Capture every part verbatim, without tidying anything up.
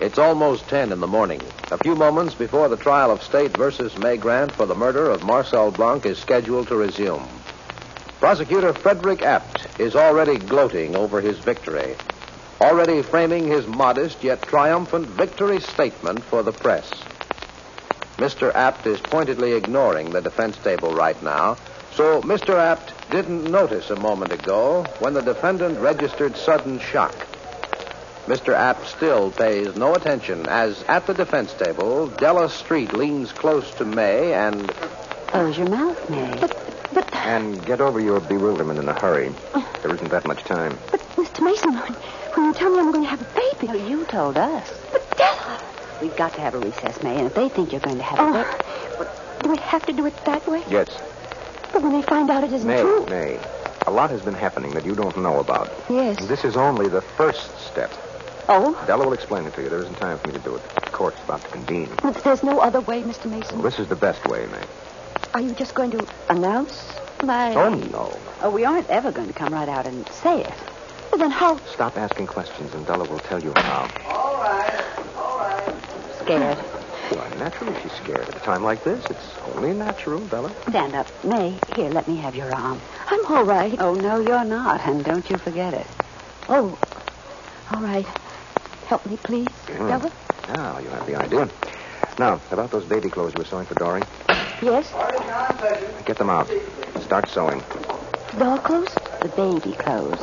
It's almost ten in the morning. A few moments before the trial of State versus May Grant for the murder of Marcel Blanc is scheduled to resume. Prosecutor Frederick Apt is already gloating over his victory, already framing his modest yet triumphant victory statement for the press. Mister Apt is pointedly ignoring the defense table right now, so Mister Apt didn't notice a moment ago when the defendant registered sudden shock. Mister Apt still pays no attention as, at the defense table, Della Street leans close to May and... Close your mouth, May. But, but... And get over your bewilderment in a hurry. There isn't that much time. But, Mister Mason, when, when you tell me I'm going to have a baby... Well, you told us. But, Della... We've got to have a recess, May, and if they think you're going to have oh, a baby... Do we have to do it that way? Yes. But when they find out it isn't May, true... May, a lot has been happening that you don't know about. Yes. And this is only the first step. Oh? Della will explain it to you. There isn't time for me to do it. The court's about to convene. But there's no other way, Mister Mason. Well, this is the best way, May. Are you just going to announce my... Oh, no. Oh, we aren't ever going to come right out and say it. Well, then how... Stop asking questions, and Della will tell you how. All right, all right. Scared. Why, naturally she's scared. At a time like this, it's only natural, Della. Stand up. May, here, let me have your arm. I'm all right. Oh, no, you're not, and don't you forget it. Oh, all right. Help me, please, Mm. Della. Now, you have the idea. Now, about those baby clothes you were sewing for Dory. Yes? Get them out. Start sewing. Doll clothes? The baby clothes.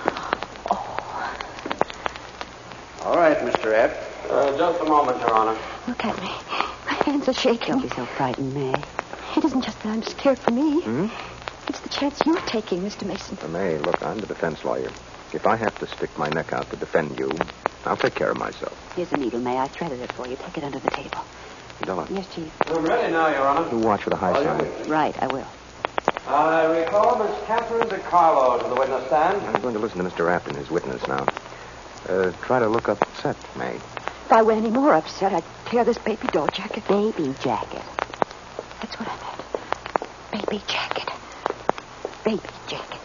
All right, Mister Apt. Uh, just a moment, Your Honor. Look at me. My hands are shaking. Don't be so frightened, May. It isn't just that I'm scared for me. Hmm? It's the chance you're taking, Mister Mason. Uh, May, look, I'm the defense lawyer. If I have to stick my neck out to defend you, I'll take care of myself. Here's a needle, May. I threaded it for you. Take it under the table. Della, Yes, Chief. I'm ready now, Your Honor. you watch for the high side. Right, I will. I recall Miss Catherine DeCarlo to the witness stand. I'm going to listen to Mister Apt and his witness now. Uh, try to look upset, May. If I were any more upset, I'd tear this baby doll jacket. Baby jacket. That's what I meant. Baby jacket. Baby jacket.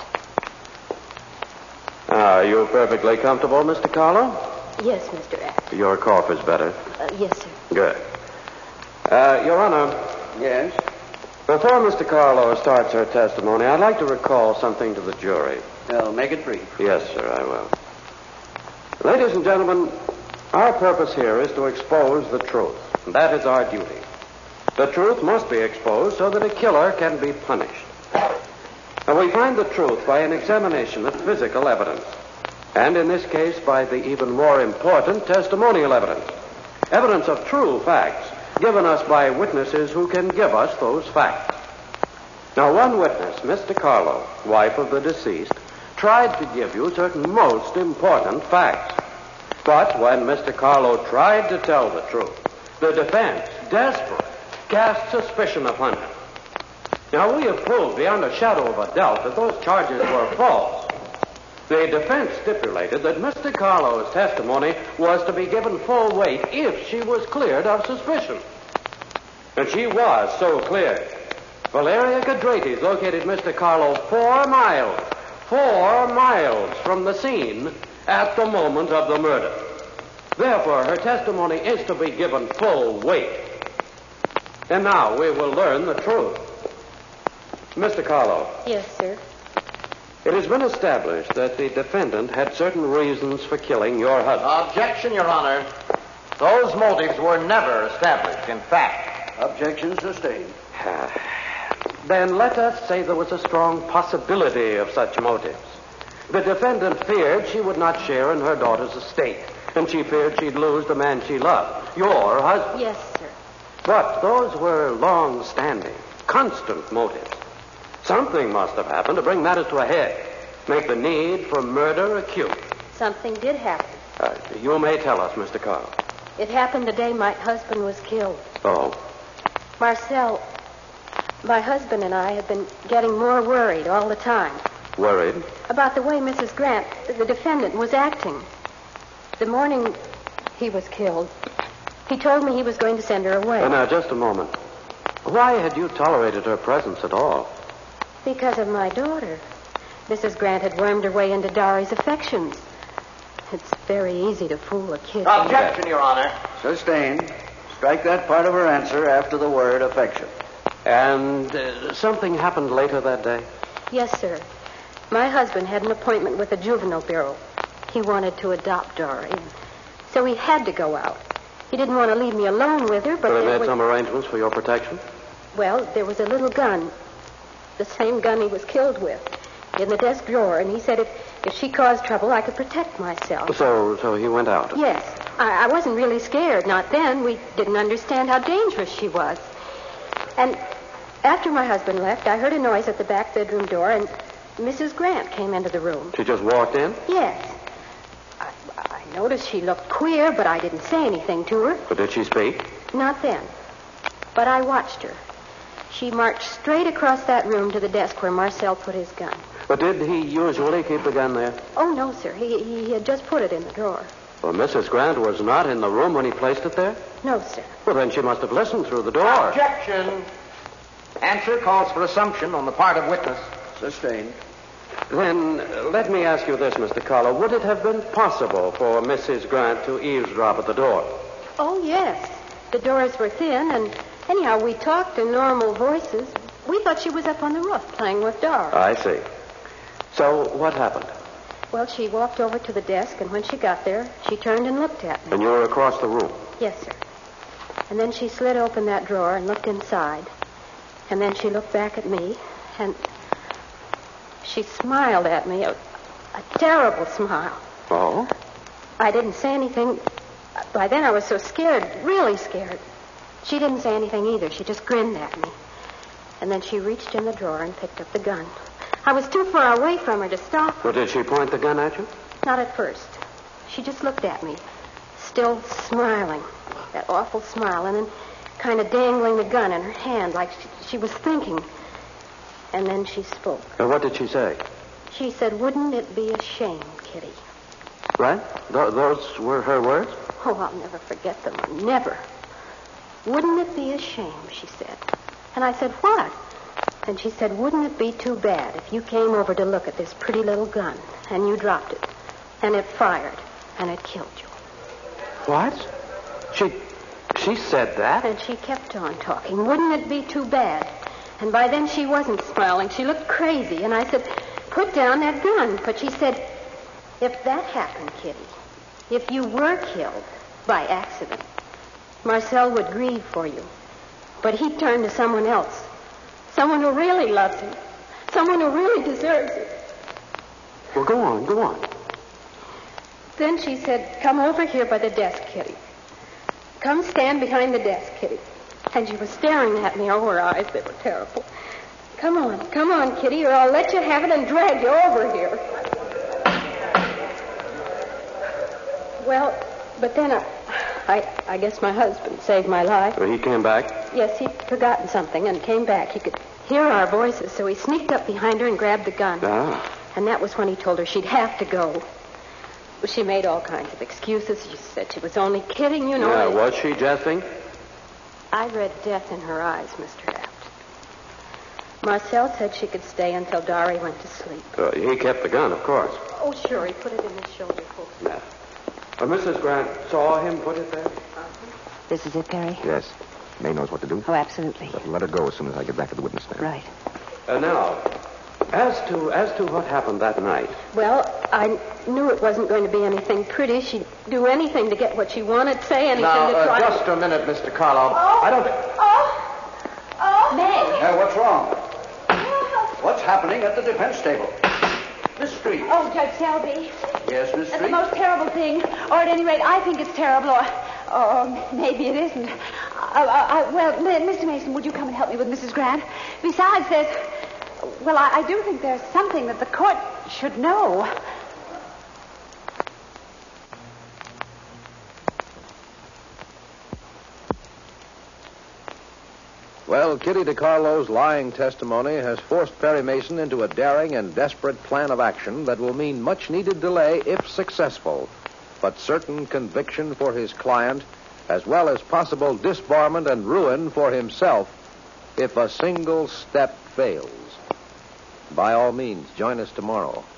Are you perfectly comfortable, Mister Carlo? Yes, Mister Apt. Your cough is better. Uh, yes, sir. Good. Uh, Your Honor. Yes? Before Mister Carlo starts her testimony, I'd like to recall something to the jury. Well, make it brief. Yes, sir, I will. Ladies and gentlemen, our purpose here is to expose the truth. And that is our duty. The truth must be exposed so that a killer can be punished. And we find the truth by an examination of physical evidence. And in this case, by the even more important testimonial evidence. Evidence of true facts given us by witnesses who can give us those facts. Now, one witness, Miss DeCarlo, wife of the deceased, tried to give you certain most important facts. But when Mister Carlo tried to tell the truth, the defense, desperate, cast suspicion upon him. Now, we have proved beyond a shadow of a doubt that those charges were false. The defense stipulated that Mister Carlo's testimony was to be given full weight if she was cleared of suspicion. And she was so cleared. Valeria Gadrates located Mister Carlo four miles, four miles from the scene at the moment of the murder. Therefore, her testimony is to be given full weight. And now we will learn the truth. Mister Carlo. Yes, sir. It has been established that the defendant had certain reasons for killing your husband. Objection, Your Honor. Those motives were never established in fact. Objection sustained. Then let us say there was a strong possibility of such motives. The defendant feared she would not share in her daughter's estate, and she feared she'd lose the man she loved, your husband. Yes, sir. But those were long-standing, constant motives. Something must have happened to bring matters to a head, make the need for murder acute. Something did happen. Uh, you may tell us, Mister Carl. It happened the day my husband was killed. Oh. Marcel, my husband and I have been getting more worried all the time. Worried? About the way Missus Grant, the defendant, was acting. The morning he was killed, he told me he was going to send her away. Uh, now, just a moment. Why had you tolerated her presence at all? Because of my daughter. Missus Grant had wormed her way into Dory's affections. It's very easy to fool a kid. Objection, Your Honor. Sustained. Strike that part of her answer after the word affection. And uh, something happened later that day? Yes, sir. My husband had an appointment with the juvenile bureau. He wanted to adopt Dory, so he had to go out. He didn't want to leave me alone with her, but... But he made was... some arrangements for your protection? Well, there was a little gun, the same gun he was killed with, in the desk drawer, and he said if, if she caused trouble, I could protect myself. So so he went out? Yes. I, I wasn't really scared, not then. We didn't understand how dangerous she was. And after my husband left, I heard a noise at the back bedroom door, and Missus Grant came into the room. She just walked in? Yes. I, I noticed she looked queer, but I didn't say anything to her. But did she speak? Not then. But I watched her. She marched straight across that room to the desk where Marcel put his gun. But did he usually keep the gun there? Oh, no, sir. He, he had just put it in the drawer. Well, Missus Grant was not in the room when he placed it there? No, sir. Well, then she must have listened through the door. Objection. Answer calls for assumption on the part of witness. Sustained. Then uh, let me ask you this, Mister Carlo. Would it have been possible for Missus Grant to eavesdrop at the door? Oh, yes. The doors were thin, and anyhow, we talked in normal voices. We thought she was up on the roof playing with Dory. I see. So what happened? Well, she walked over to the desk, and when she got there, she turned and looked at me. And you were across the room? Yes, sir. And then she slid open that drawer and looked inside. And then she looked back at me, and she smiled at me, a, a terrible smile. Oh? I didn't say anything. By then I was so scared, really scared. She didn't say anything either. She just grinned at me. And then she reached in the drawer and picked up the gun. I was too far away from her to stop her. Well, did she point the gun at you? Not at first. She just looked at me, still smiling, that awful smile, and then kind of dangling the gun in her hand like she, she was thinking. And then she spoke. Uh, what did she say? She said, "Wouldn't it be a shame, Kitty?" Right? Th- those were her words? Oh, I'll never forget them. Never. "Wouldn't it be a shame?" she said. And I said, "What?" And she said, "Wouldn't it be too bad if you came over to look at this pretty little gun and you dropped it and it fired and it killed you?" What? She she said that? And she kept on talking. "Wouldn't it be too bad?" And by then she wasn't smiling. She looked crazy. And I said, "Put down that gun." But she said, "If that happened, Kitty, if you were killed by accident, Marcel would grieve for you. But he'd turn to someone else. Someone who really loves him. Someone who really deserves it." Well, go on, go on. Then she said, "Come over here by the desk, Kitty. Come stand behind the desk, Kitty." And she was staring at me. Oh, her eyes, they were terrible. "Come on, come on, Kitty, or I'll let you have it and drag you over here." Well, but then I, I, I guess my husband saved my life. So he came back? Yes, he'd forgotten something and came back. He could hear our voices, so he sneaked up behind her and grabbed the gun. Ah. And that was when he told her she'd have to go. Well, she made all kinds of excuses. She said she was only kidding, you know. Yeah, and... was she jesting? I read death in her eyes, Mister Apt. Marcel said she could stay until Dory went to sleep. Uh, he kept the gun, of course. Oh, sure, he put it in his shoulder holster. Yeah. Uh, Missus Grant saw him put it there? This is it, Perry? Yes. May knows what to do. Oh, absolutely. But let her go as soon as I get back to the witness stand. Right. Uh, now, as to as to what happened that night. Well, I knew it wasn't going to be anything pretty. She'd do anything to get what she wanted, say anything Now, to uh, try... just a minute, Mister Carlo. Oh. I don't... Oh! Oh! May! Uh, what's wrong? What's happening at the defense table? Miss Street. Oh, Judge Selby. Yes, Miss That's Street? the most terrible thing. Or at any rate, I think it's terrible. Or, or maybe it isn't. Uh, uh, uh, well, Mister Mason, would you come and help me with Missus Grant? Besides, there's... Well, I, I do think there's something that the court should know. Well, Kitty DeCarlo's lying testimony has forced Perry Mason into a daring and desperate plan of action that will mean much-needed delay if successful, but certain conviction for his client, as well as possible disbarment and ruin for himself if a single step fails. By all means, join us tomorrow.